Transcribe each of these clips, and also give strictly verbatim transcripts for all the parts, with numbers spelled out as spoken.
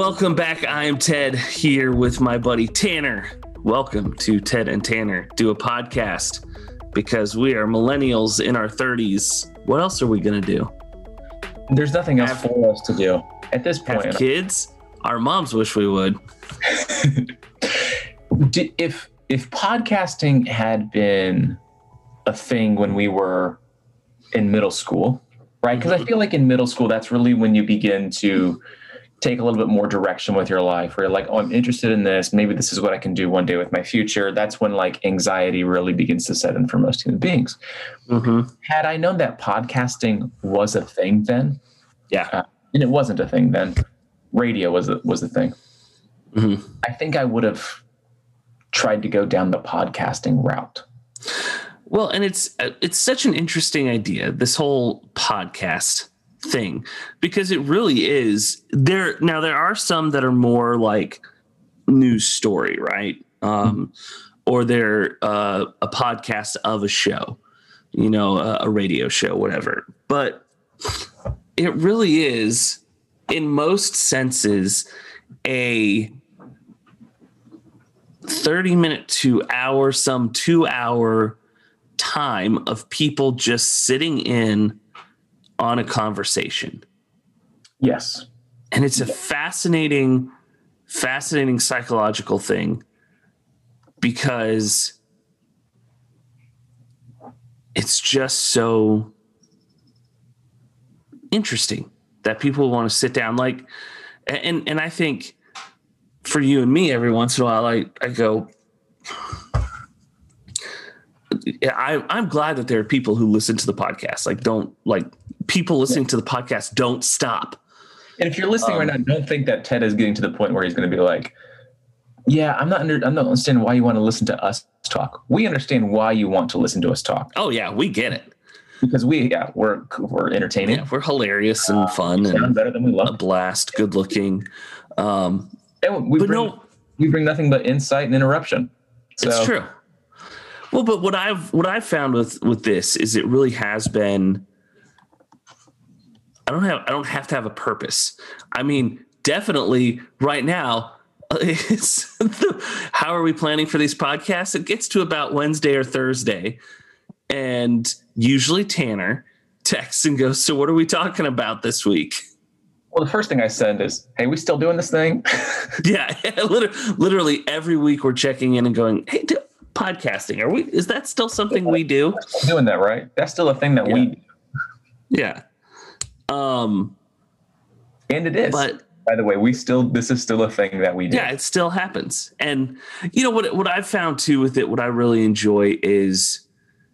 Welcome back. I am Ted here with my buddy Tanner. Welcome to Ted and Tanner Do a Podcast, because we are millennials in our thirties. What else are we going to do? There's nothing else have, for us to do at this point. Have kids? Our moms wish we would. if if podcasting had been a thing when we were in middle school, right? Because I feel like in middle school, that's really when you begin to take a little bit more direction with your life, where you're like, oh, I'm interested in this. Maybe this is what I can do one day with my future. That's when like anxiety really begins to set in for most human beings. Mm-hmm. Had I known that podcasting was a thing then, yeah, uh, and it wasn't a thing then, radio was a, was a thing. Mm-hmm. I think I would have tried to go down the podcasting route. Well, and it's it's such an interesting idea, this whole podcast thing, because it really is there. Now, there are some that are more like news story, right? Um, mm-hmm. Or they're uh, a podcast of a show, you know, a, a radio show, whatever. But it really is, in most senses, a thirty minute to hour, some two hour time of people just sitting in on a conversation. Yes. And it's a fascinating, fascinating psychological thing, because it's just so interesting that people want to sit down. Like, and, and I think for you and me, every once in a while, I, I go, I, I'm glad that there are people who listen to the podcast. Like, don't like people listening yeah. to the podcast. Don't stop. And if you're listening um, right now, don't think that Ted is getting to the point where he's going to be like, "Yeah, I'm not under, I'm not understanding why you want to listen to us talk." We understand why you want to listen to us talk. Oh yeah, we get it, because we yeah we're we're entertaining. Yeah, we're hilarious and uh, fun and better than we love. A blast, good looking. Um, and we but bring, no, we bring nothing but insight and interruption. So. It's true. Well, but what I've what I've found with, with this is it really has been. I don't have I don't have to have a purpose. I mean, definitely right now, it's the, how are we planning for these podcasts? It gets to about Wednesday or Thursday, and usually Tanner texts and goes, "So what are we talking about this week?" Well, the first thing I send is, "Hey, we still doing this thing?" yeah, literally, literally every week we're checking in and going, "Hey, do, podcasting, are we? Is that still something we do?" Doing that, right? That's still a thing that yeah. we do. Yeah. Um, and it is. But by the way, we still this is still a thing that we do. Yeah, it still happens. And you know what? What I've found too with it, what I really enjoy is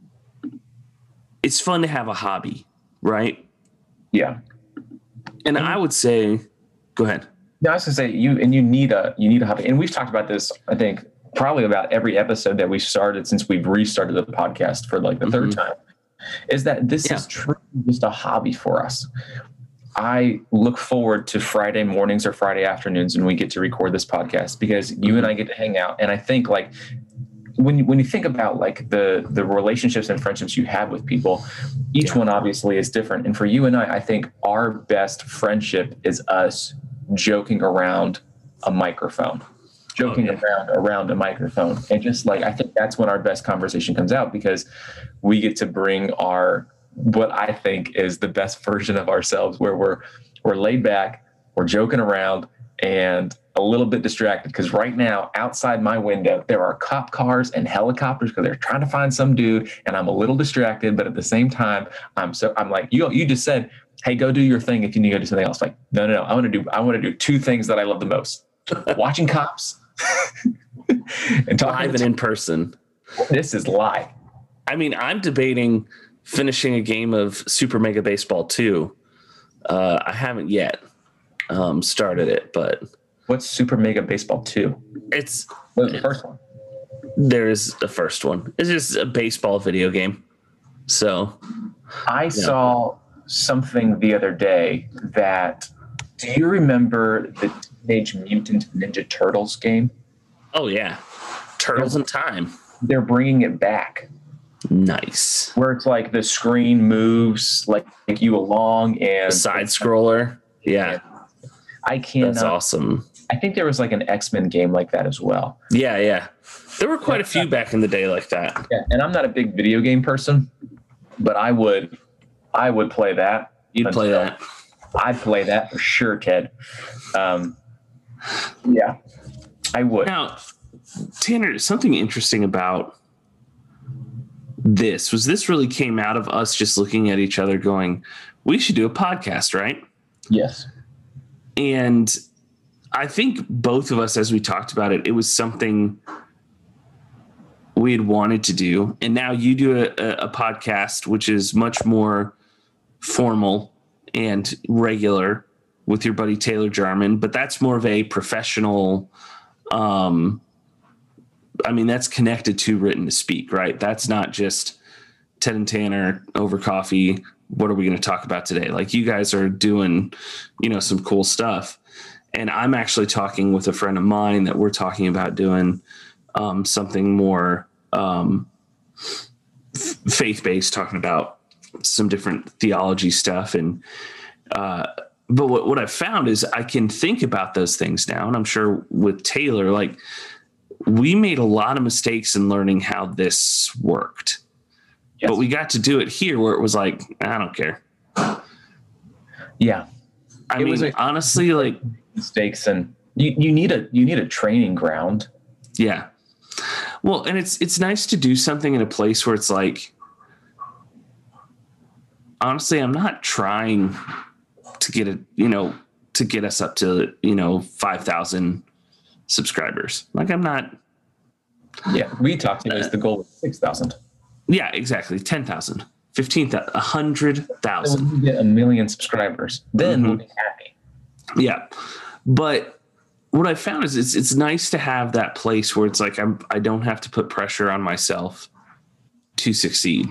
it's fun to have a hobby, right? Yeah. And mm-hmm. I would say, go ahead. No, I was gonna say you and you need a you need a hobby, and we've talked about this. I think probably about every episode that we've started since we've restarted the podcast for like the mm-hmm. third time, is that this yeah. is truly just a hobby for us. I look forward to Friday mornings or Friday afternoons when we get to record this podcast, because you and I get to hang out. And I think like when you, when you think about like the, the relationships and friendships you have with people, each yeah. one obviously is different. And for you and I, I think our best friendship is us joking around a microphone. joking oh, yeah. around around a microphone. And just like, I think that's when our best conversation comes out, because we get to bring our, what I think is the best version of ourselves, where we're, we're laid back, we're joking around and a little bit distracted. Because right now outside my window, there are cop cars and helicopters because they're trying to find some dude. And I'm a little distracted, but at the same time, I'm so, I'm like, you, you just said, hey, go do your thing if you need to go do something else. Like, no, no, no. I want to do, I want to do two things that I love the most: watching cops and live and in person. This is live. I mean, I'm debating finishing a game of Super Mega Baseball two. Uh, I haven't yet um, started it, but what's Super Mega Baseball two? It's what was the first one? There's the first one. It's just a baseball video game. So I yeah. saw something the other day that. Do you remember the Teenage Mutant Ninja Turtles game? Oh, yeah. Turtles they're, in Time. They're bringing it back. Nice. Where it's like the screen moves like you along and... The side scroller. Yeah. I can't. That's awesome. I think there was like an X-Men game like that as well. Yeah, yeah. There were quite a few back in the day like that. Yeah, and I'm not a big video game person, but I would, I would play that. You'd play that. I'd play that for sure, Ted. Um, yeah, I would. Now, Tanner, something interesting about this was this really came out of us just looking at each other going, we should do a podcast, right? Yes. And I think both of us, as we talked about it, it was something we had wanted to do. And now you do a, a podcast, which is much more formal and regular with your buddy Taylor Jarman, but that's more of a professional, um, I mean, that's connected to Written to Speak, right? That's not just Ted and Tanner over coffee. What are we going to talk about today? Like, you guys are doing, you know, some cool stuff. And I'm actually talking with a friend of mine that we're talking about doing um, something more um, f- faith-based, talking about some different theology stuff. And, uh, but what, what I've found is I can think about those things now. And I'm sure with Taylor, like, we made a lot of mistakes in learning how this worked. Yes. But we got to do it here where it was like, I don't care. Yeah. I it mean, was a, honestly, like mistakes, and you, you need a, you need a training ground. Yeah. Well, and it's, it's nice to do something in a place where it's like, honestly, I'm not trying to get it, you know, to get us up to, you know, five thousand subscribers. Like, I'm not. Yeah. We talked to you as the goal of six thousand. Yeah, exactly. ten thousand, fifteen thousand, one hundred thousand. When we get a million subscribers, then mm-hmm. we'll be happy. Yeah. But what I found is it's it's nice to have that place where it's like I'm I don't have to put pressure on myself to succeed.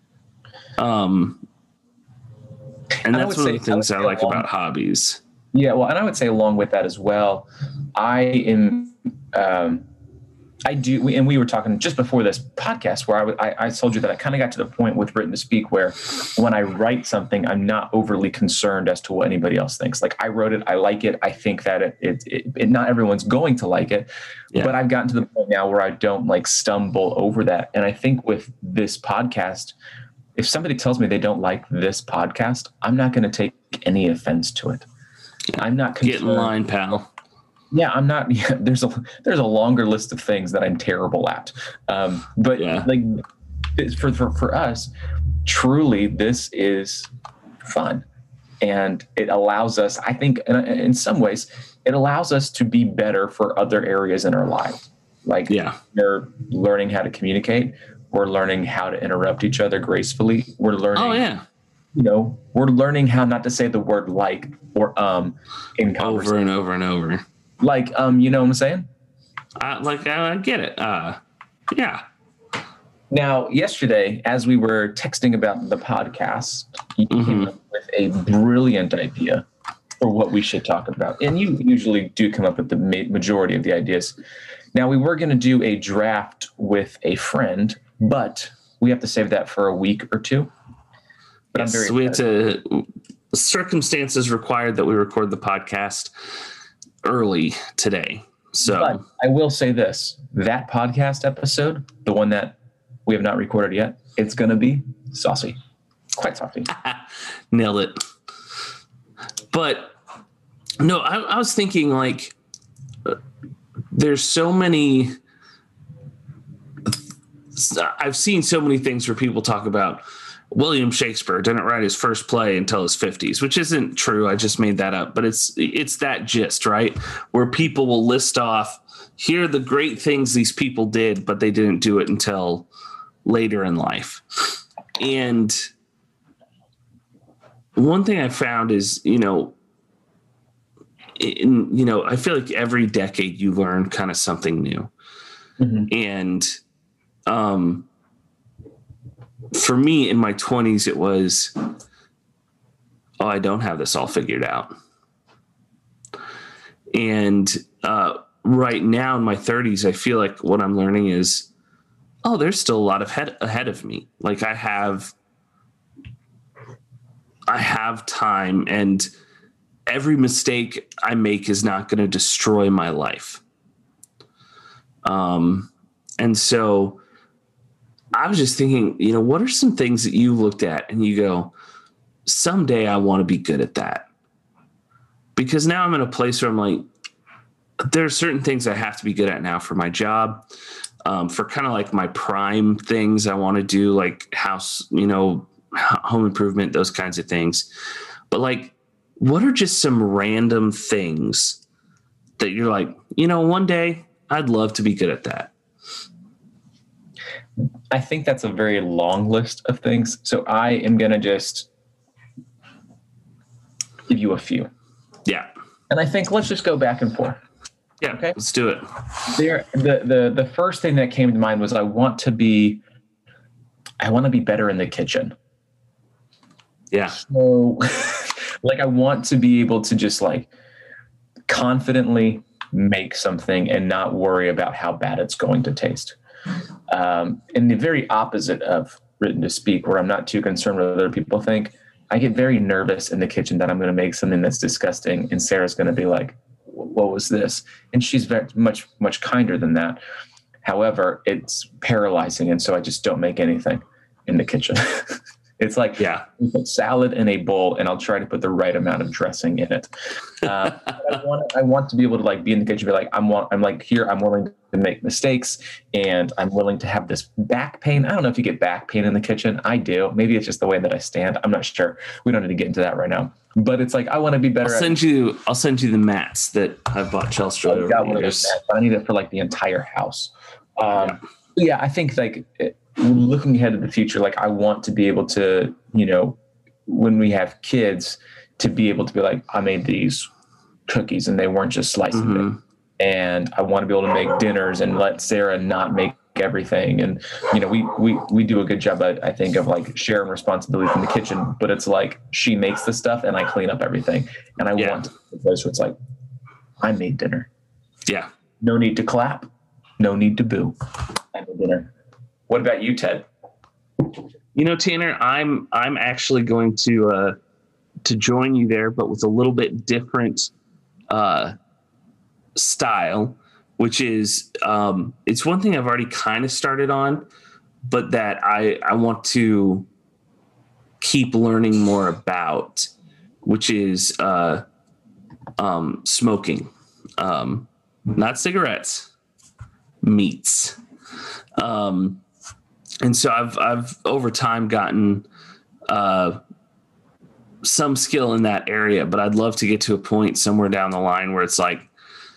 Um and, and that's one of the things I, I like along, about hobbies. Yeah, well, and I would say along with that as well, I am um I do, we, and we were talking just before this podcast where I, w- I, I told you that I kind of got to the point with Written to Speak where when I write something, I'm not overly concerned as to what anybody else thinks. Like, I wrote it, I like it, I think that it, it, it, it not everyone's going to like it, yeah. but I've gotten to the point now where I don't like stumble over that. And I think with this podcast, if somebody tells me they don't like this podcast, I'm not going to take any offense to it. I'm not concerned. Get in line, pal. Yeah, I'm not. Yeah, there's a there's a longer list of things that I'm terrible at. Um, but yeah. like for, for for us, truly, this is fun, and it allows us. I think, in, in some ways, it allows us to be better for other areas in our lives. Like, yeah, we're learning how to communicate. We're learning how to interrupt each other gracefully. We're learning. Oh yeah. You know, we're learning how not to say the word like or um in conversation. Over and over and over. Like, um, you know what I'm saying? Uh, like, uh, I get it. Uh, yeah. Now, yesterday, as we were texting about the podcast, you mm-hmm. came up with a brilliant idea for what we should talk about. And you usually do come up with the ma- majority of the ideas. Now, we were going to do a draft with a friend, but we have to save that for a week or two. But yes, I'm very we had to, circumstances required that we record the podcast early today. So but I will say this, that podcast episode, the one that we have not recorded yet, it's going to be saucy, quite saucy. Nailed it. But no, I, I was thinking like, uh, there's so many, I've seen so many things where people talk about William Shakespeare didn't write his first play until his fifties, which isn't true. I just made that up, but it's it's that gist, right? Where people will list off, here are the great things these people did, but they didn't do it until later in life. And one thing I found is, you know, in, you know, I feel like every decade you learn kind of something new. Mm-hmm. And um for me in my twenties, it was, oh, I don't have this all figured out. And uh, right now in my thirties, I feel like what I'm learning is, oh, there's still a lot of head ahead of me. Like I have, I have time, and every mistake I make is not going to destroy my life. Um, and so I was just thinking, you know, what are some things that you looked at and you go, someday I want to be good at that? Because now I'm in a place where I'm like, there are certain things I have to be good at now for my job, um, for kind of like my prime things I want to do, like house, you know, home improvement, those kinds of things. But like, what are just some random things that you're like, you know, one day I'd love to be good at that? I think that's a very long list of things. So I am going to just give you a few. Yeah. And I think let's just go back and forth. Yeah. Okay. Let's do it. There, the, the, the first thing that came to mind was I want to be, I want to be better in the kitchen. Yeah. So like, I want to be able to just like confidently make something and not worry about how bad it's going to taste. Um, and the very opposite of written to speak, where I'm not too concerned with what other people think. I get very nervous in the kitchen that I'm going to make something that's disgusting, and Sarah's going to be like, what was this? And she's very much, much kinder than that. However, it's paralyzing. And so I just don't make anything in the kitchen. It's like, yeah, put salad in a bowl and I'll try to put the right amount of dressing in it. Uh, I want, I want to be able to like be in the kitchen, be like, I'm, I'm like here, I'm willing to make mistakes and I'm willing to have this back pain. I don't know if you get back pain in the kitchen. I do. Maybe it's just the way that I stand. I'm not sure. We don't need to get into that right now, but it's like, I want to be better. I'll send at- you, I'll send you the mats that I've bought Chelsea. I've got one of those mats, but I need it for like the entire house. Um, yeah. yeah, I think like it, looking ahead to the future, like I want to be able to, you know, when we have kids, to be able to be like, I made these cookies and they weren't just slicing mm-hmm. them. And I want to be able to make dinners and let Sarah not make everything. And, you know, we, we, we do a good job, I, I think, of like sharing responsibility from the kitchen, but it's like she makes the stuff and I clean up everything. And I yeah. want a place where it's like, I made dinner. Yeah. No need to clap. No need to boo. I made dinner. What about you, Ted? You know, Tanner, I'm I'm actually going to uh, to join you there, but with a little bit different uh, style, which is um, it's one thing I've already kind of started on, but that I I want to keep learning more about, which is uh, um, smoking, um, not cigarettes, meats. Um, And so I've, I've over time gotten, uh, some skill in that area, but I'd love to get to a point somewhere down the line where it's like,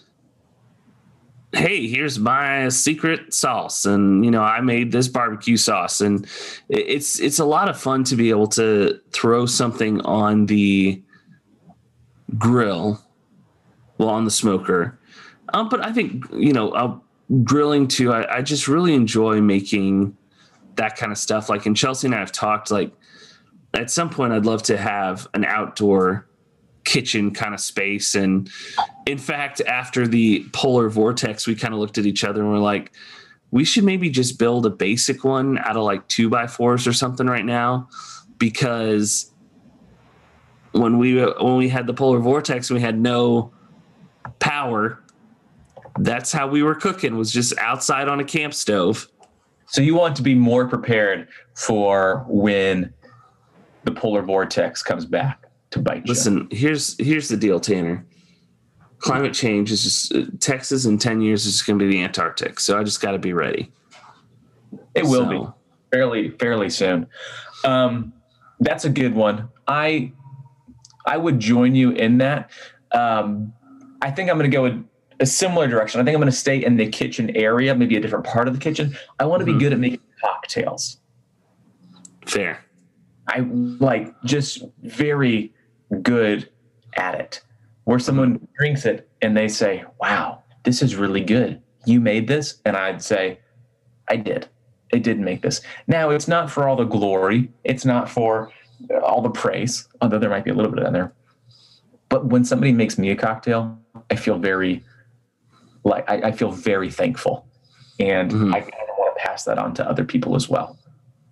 hey, here's my secret sauce. And, you know, I made this barbecue sauce, and it's, it's a lot of fun to be able to throw something on the grill, well, on the smoker. Um, but I think, you know, uh, grilling too, I, I just really enjoy making that kind of stuff. Like, in Chelsea and I have talked, like at some point I'd love to have an outdoor kitchen kind of space. And in fact, after the polar vortex, we kind of looked at each other and we're like, we should maybe just build a basic one out of like two by fours or something right now. Because when we, when we had the polar vortex and we had no power, that's how we were cooking, was just outside on a camp stove. So you want to be more prepared for when the polar vortex comes back to bite you. Listen, here's here's the deal, Tanner. Climate change is just uh, Texas in ten years is just going to be the Antarctic. So I just got to be ready. It will so. be fairly fairly soon. Um, that's a good one. I I would join you in that. Um, I think I'm going to go with a similar direction. I think I'm going to stay in the kitchen area, maybe a different part of the kitchen. I want to mm-hmm. be good at making cocktails. Fair. I like just very good at it, where someone mm-hmm. drinks it and they say, wow, this is really good. You made this? And I'd say, I did. I did make this. Now, it's not for all the glory. It's not for all the praise, although there might be a little bit in there. But when somebody makes me a cocktail, I feel very like I, I feel very thankful, and mm-hmm. I kind of want to pass that on to other people as well.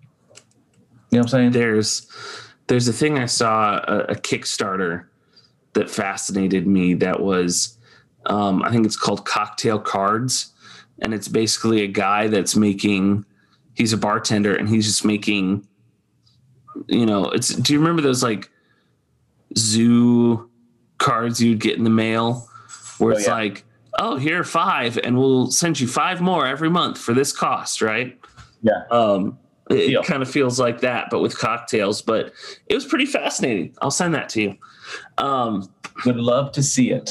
You know what I'm saying? There's there's a thing I saw, a, a Kickstarter that fascinated me that was, um, I think it's called Cocktail Cards. And it's basically a guy that's making, he's a bartender and he's just making, you know, it's, do you remember those like zoo cards you'd get in the mail where it's oh, yeah. like, oh, here are five and we'll send you five more every month for this cost, right? Yeah. Um, it yeah. kind of feels like that, but with cocktails, but it was pretty fascinating. I'll send that to you. Um, Would love to see it.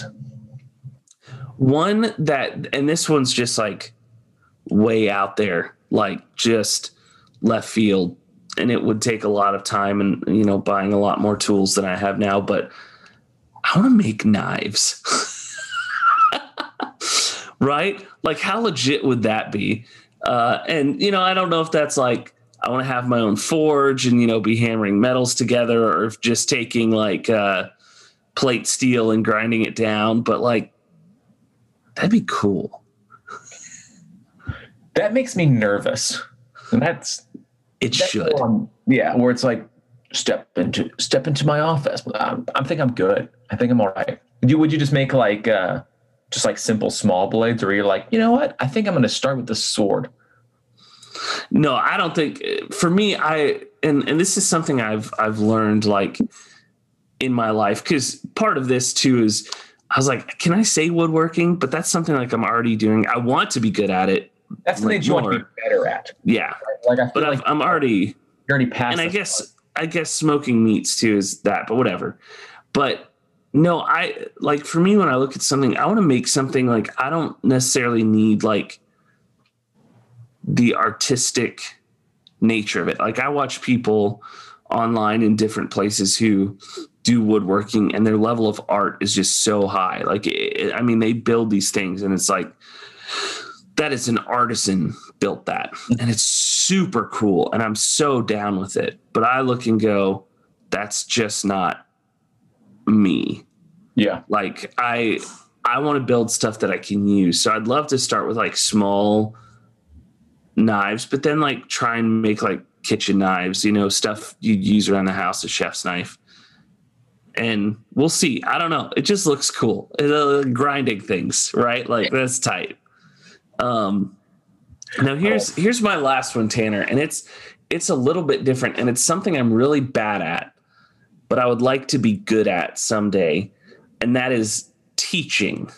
One that, and this one's just like way out there, like just left field, and it would take a lot of time and, you know, buying a lot more tools than I have now, but I want to make knives. Right? Like how legit would that be? Uh, and, you know, I don't know if that's like, I want to have my own forge and, you know, be hammering metals together, or if just taking like uh, plate steel and grinding it down, but like, that'd be cool. That makes me nervous. And that's it that's should. Um, yeah, where it's like step into step into my office. I'm, I think I'm good. I think I'm all right. Would you would you just make like uh, just like simple small blades, or you're like, you know what? I think I'm going to start with the sword. No, I don't think. For me, I and and this is something I've I've learned like in my life, because part of this too is, I was like, can I say woodworking? But that's something like I'm already doing. I want to be good at it. That's the like, thing you want to be better at. Yeah. Like, I feel but like I'm already, you're already past. And I guess, part. I guess smoking meats too is that, but whatever. But no, I like, for me, when I look at something, I want to make something like, I don't necessarily need like the artistic nature of it. Like I watch people online in different places who do woodworking, and their level of art is just so high. Like, it, I mean, they build these things and it's like, that is an artisan built that. And it's super cool. And I'm so down with it. But I look and go, that's just not me. Yeah. Like I, I want to build stuff that I can use. So I'd love to start with like small knives, but then like try and make like kitchen knives, you know, stuff you'd use around the house, a chef's knife. And we'll see. I don't know. It just looks cool. Uh, grinding things, right? Like that's tight. Um, now here's, here's my last one, Tanner, and it's, it's a little bit different, and it's something I'm really bad at, but I would like to be good at someday. And that is teaching.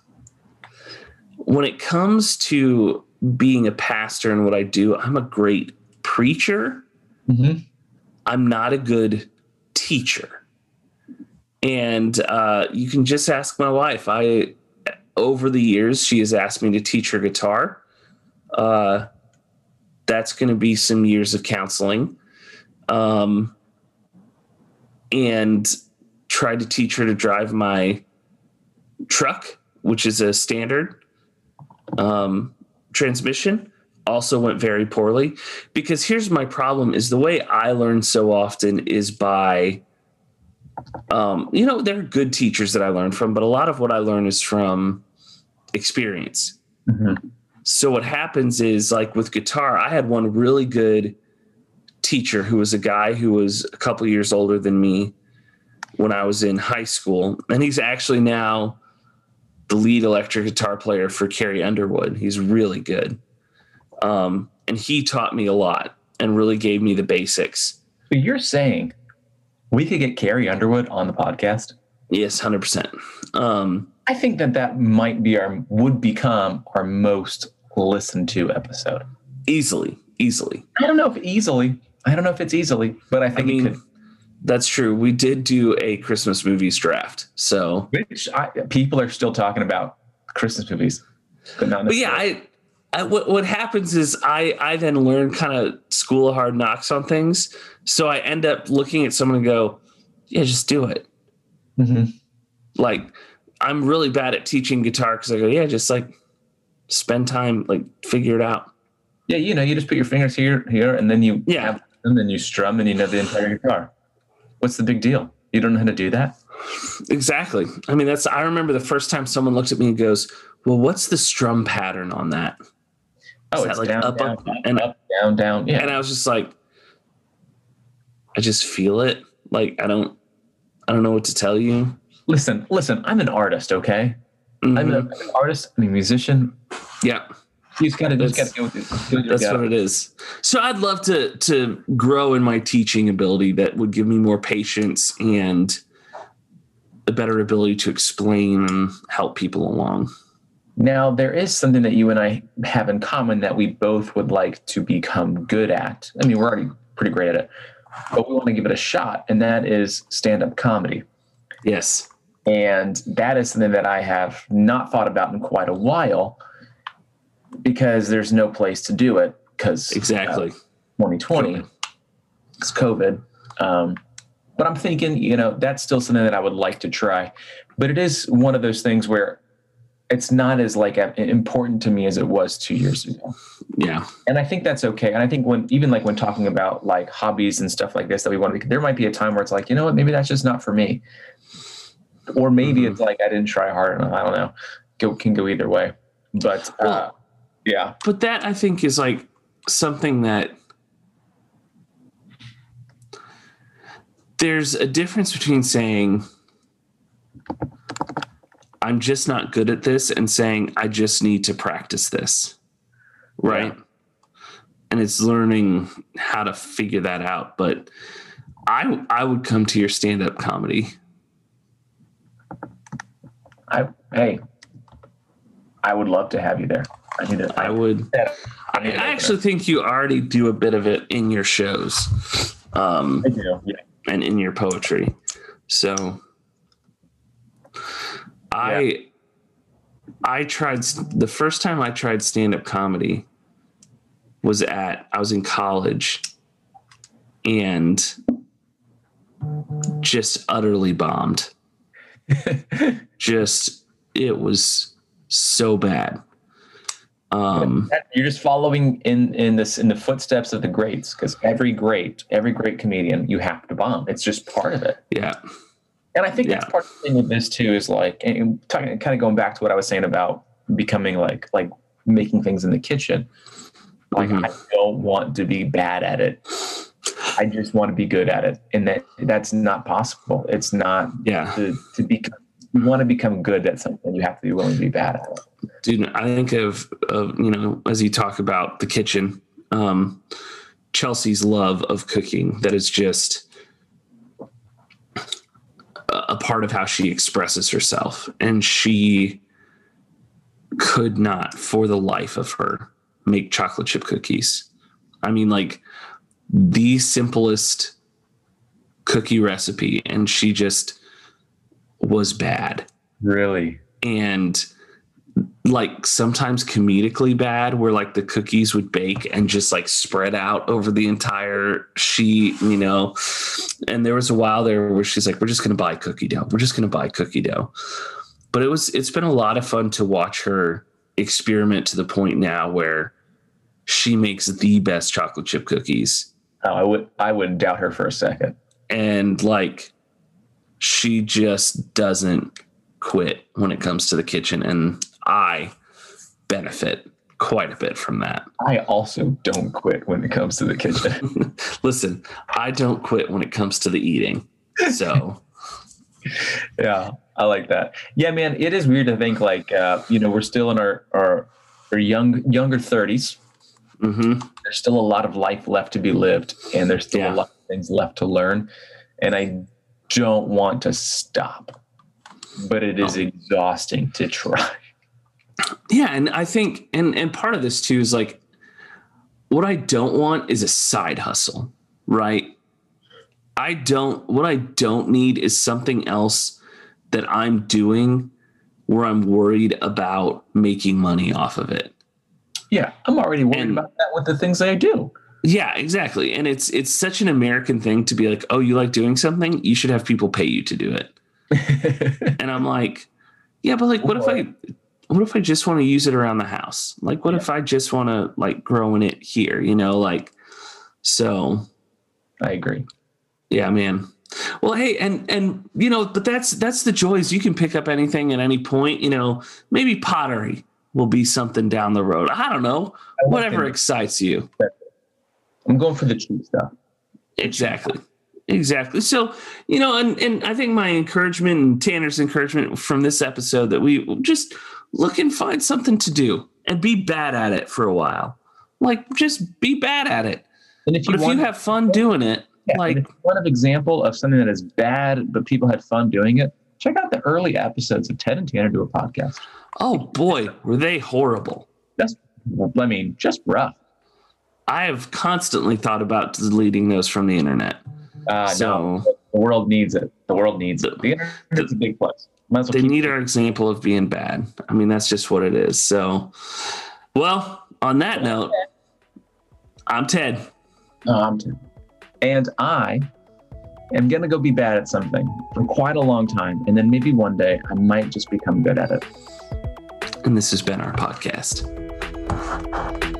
When it comes to being a pastor and what I do, I'm a great preacher. Mm-hmm. I'm not a good teacher. And, uh, you can just ask my wife. I, over the years, she has asked me to teach her guitar. Uh, that's going to be some years of counseling. Um, and tried to teach her to drive my truck, which is a standard um, transmission. Also went very poorly, because here's my problem is the way I learn so often is by, um, you know, there are good teachers that I learn from, but a lot of what I learn is from experience. Mm-hmm. So what happens is, like with guitar, I had one really good teacher who was a guy who was a couple years older than me when I was in high school. And he's actually now the lead electric guitar player for Carrie Underwood. He's really good. Um, and he taught me a lot and really gave me the basics. So you're saying we could get Carrie Underwood on the podcast? Yes, one hundred percent. Um, I think that that might be our, would become our most listened to episode. Easily, easily. I don't know if easily. I don't know if it's easily, but I think I mean, it could. That's true. We did do a Christmas movies draft. So which I, people are still talking about Christmas movies, but not but yeah, I, I, what, what happens is I, I then learn kind of school of hard knocks on things. So I end up looking at someone and go, yeah, just do it. Mm-hmm. Like, I'm really bad at teaching guitar because I go, yeah, just like spend time, like figure it out. Yeah, you know, you just put your fingers here, here, and then you yeah. have, and then you strum and you know the entire guitar. What's the big deal? You don't know how to do that? Exactly. I mean, that's, I remember the first time someone looked at me and goes, well, what's the strum pattern on that? Oh, Is it's that like down, up, down, up, up, and up, down, down. Yeah. And I was just like, I just feel it. Like, I don't, I don't know what to tell you. listen, listen, I'm an artist, okay? Mm-hmm. I'm, a, I'm an artist, I'm a musician. Yeah. You just gotta, just gotta go with it. Go that's what it is. So I'd love to to grow in my teaching ability that would give me more patience and a better ability to explain and help people along. Now, there is something that you and I have in common that we both would like to become good at. I mean, we're already pretty great at it, but we want to give it a shot, and that is stand-up comedy. Yes. And that is something that I have not thought about in quite a while, because there's no place to do it because exactly uh, twenty twenty, it's COVID. Um, but I'm thinking, you know, that's still something that I would like to try. But it is one of those things where it's not as like important to me as it was two years ago. Yeah. And I think that's okay. And I think when, even like when talking about like hobbies and stuff like this that we want to be, there might be a time where it's like, you know what, maybe that's just not for me. Or maybe mm-hmm. it's like, I didn't try hard enough. I don't know. Go, can go either way. But, well, uh, yeah. But that I think is like something that there's a difference between saying I'm just not good at this and saying I just need to practice this. Right. Yeah. And it's learning how to figure that out. But I I would come to your stand-up comedy. I hey, I would love to have you there. I need to, I, I would. I, mean, I actually think you already do a bit of it in your shows, um, I do, yeah. and in your poetry. So, yeah. I I tried the first time I tried stand-up comedy was at I was in college, and just utterly bombed. Just it was so bad. Um, You're just following in in this in the footsteps of the greats, because every great every great comedian, you have to bomb. It's just part of it. Yeah, and I think yeah. that's part of the thing with this too is like, and talking, kind of going back to what I was saying about becoming like like making things in the kitchen. Like mm-hmm. I don't want to be bad at it. I just want to be good at it, and that that's not possible. It's not. Yeah. To to become, you want to become good at something, you have to be willing to be bad at it. Dude, I think of, of, you know, as you talk about the kitchen, um, Chelsea's love of cooking, that is just a, a part of how she expresses herself. And she could not, for the life of her, make chocolate chip cookies. I mean, like the simplest cookie recipe, and she just was bad. Really? And like sometimes comedically bad, where like the cookies would bake and just like spread out over the entire sheet, you know. And there was a while there where she's like, we're just going to buy cookie dough. We're just going to buy cookie dough. But it was, it's been a lot of fun to watch her experiment to the point now where she makes the best chocolate chip cookies. Oh, I would, I wouldn't doubt her for a second. And like, she just doesn't quit when it comes to the kitchen. And I benefit quite a bit from that. I also don't quit when it comes to the kitchen. Listen, I don't quit when it comes to the eating. So yeah, I like that. Yeah, man, it is weird to think like, uh, you know, we're still in our, our, our young, younger thirties. Mm-hmm. There's still a lot of life left to be lived, and there's still yeah. a lot of things left to learn. And I don't want to stop, but it is oh. exhausting to try. Yeah. And I think, and, and part of this too is like, what I don't want is a side hustle, right? I don't, what I don't need is something else that I'm doing where I'm worried about making money off of it. Yeah. I'm already worried and, about that with the things that I do. Yeah, exactly. And it's, it's such an American thing to be like, oh, you like doing something? You should have people pay you to do it. And I'm like, yeah, but like, what if I, what if I just want to use it around the house? Like, what yeah. if I just want to like grow in it here, you know, like, so. I agree. Yeah, man. Well, hey, and, and, you know, but that's, that's the joys. You can pick up anything at any point, you know, maybe pottery will be something down the road. I don't know, whatever excites you. I'm going for the cheap stuff. Exactly. Exactly. So, you know, and, and I think my encouragement and Tanner's encouragement from this episode that we just look and find something to do and be bad at it for a while. Like, just be bad at it. And if you, but if you have fun doing it, yeah, like if you want an example of something that is bad, but people had fun doing it, check out the early episodes of Ted and Tanner Do a Podcast. Oh boy, were they horrible. Just, I mean, just rough. I have constantly thought about deleting those from the internet. Uh, so, no, the world needs it. The world needs it. The internet's a big place. Well they need our example of being bad. I mean, that's just what it is. So, well, on that note, I'm Ted. Oh, I'm Ted. And I am going to go be bad at something for quite a long time. And then maybe one day I might just become good at it. And this has been our podcast.